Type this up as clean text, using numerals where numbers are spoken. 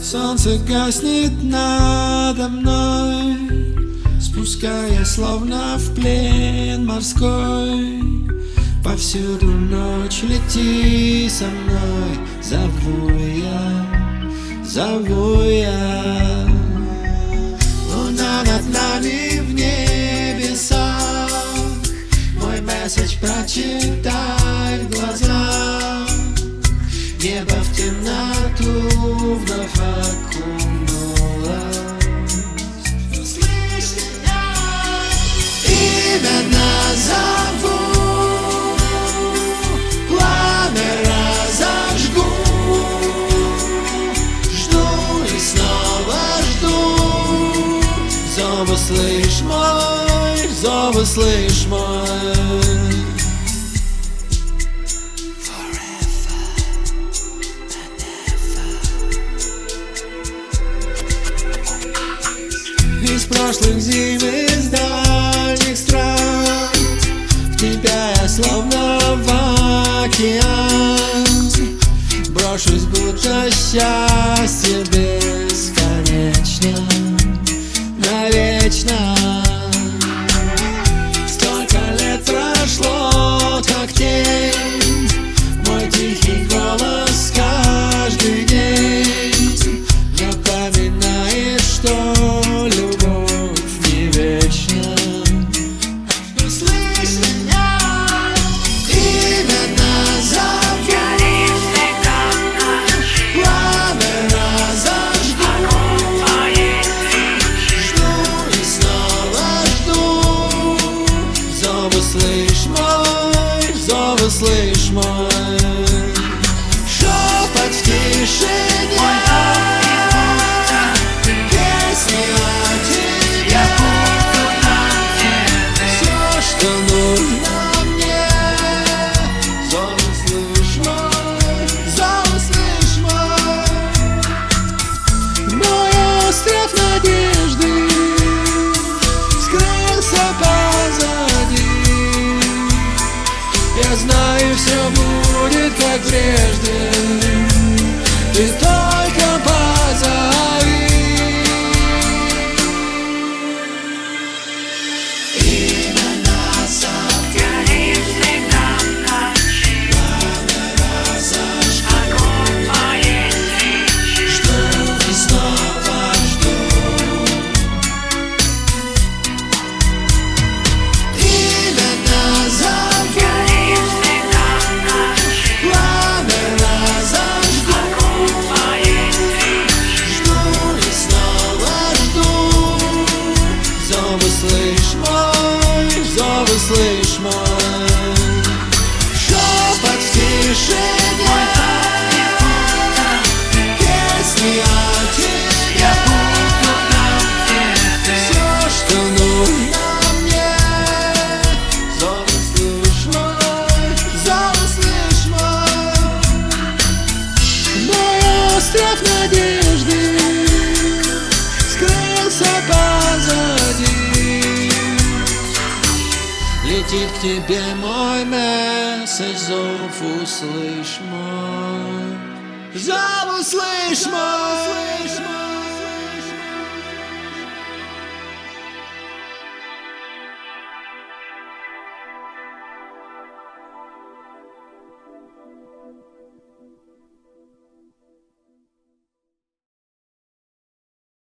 Солнце гаснет надо мной, спуская словно в плен морской. Повсюду ночь, лети со мной, зову я. Луна над нами в небесах, мой месседж прочитай в глазах. Небо в темноту вновь окунулось. Слышь меня, имя назову, пламя разожгу. Жду и снова жду. Зов услышь мой, зов услышь мой. Из прошлых зим, из дальних стран, в тебя я словно в океан. Брошусь, будто счастье бесконечно, навечно. Столько лет прошло, как тень, мой тихий голос каждый день напоминает, что слышь мой, шепот в тишине, песни о тебе, все, что нужно мне. Зов услышь мой, зов услышь мой. Мой остров надежды скрылся позади. Я знаю, все будет как прежде, ты только позови. Имя назову, горит всегда в ночи, пламя разожгу, огонь моей свечи. Жду и снова жду. Имя назову, слышь мой, шепот в тишине, песни о тебе, все, что нужно мне. Зов услышь мой, зов услышь мой. Мой остров надежды скрылся позади. Летит к тебе мой месседж, зов услышь мой, зов услышь мой.